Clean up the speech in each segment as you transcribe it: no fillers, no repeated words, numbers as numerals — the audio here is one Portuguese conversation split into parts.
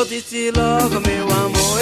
Eu disse logo, meu amor,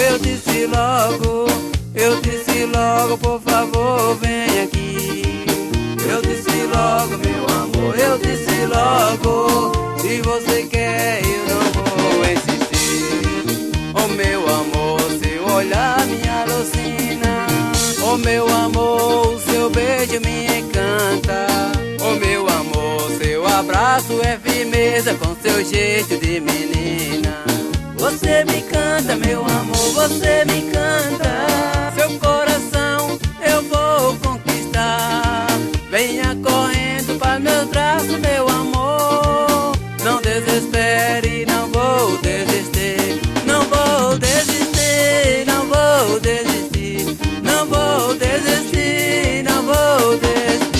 eu disse logo, por favor, vem aqui. Eu disse logo, meu amor, eu disse logo, se você quer eu não vou insistir. Oh meu amor, seu olhar me alucina. Oh meu amor, o seu beijo me encanta. Oh meu amor, seu abraço é firmeza com seu jeito de menina. Você me canta, meu amor, você me canta. Seu coração eu vou conquistar. Venha correndo para meus braços, meu amor. Não desespere, não vou desistir. Não vou desistir, não vou desistir. Não vou desistir, não vou desistir.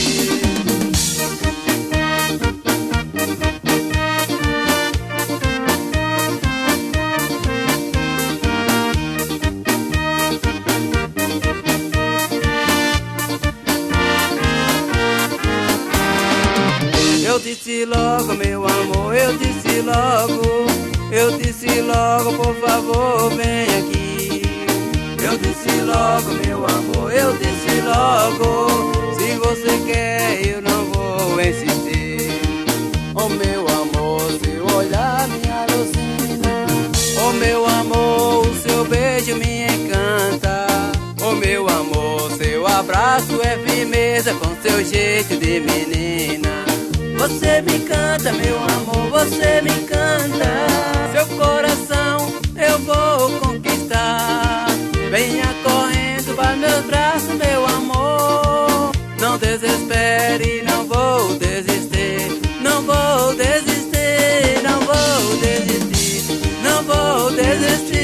Eu disse logo, meu amor, eu disse logo, por favor, vem aqui. Eu disse logo, meu amor, eu disse logo, se você quer eu não vou insistir. Oh meu amor, seu olhar me alucina. Oh meu amor, o seu beijo me encanta. Oh meu amor, seu abraço é firmeza com seu jeito de menina. Você me canta, meu amor, você me canta. Seu coração eu vou conquistar. Venha correndo para meus braços, meu amor. Não desespere, não vou desistir. Não vou desistir, não vou desistir. Não vou desistir.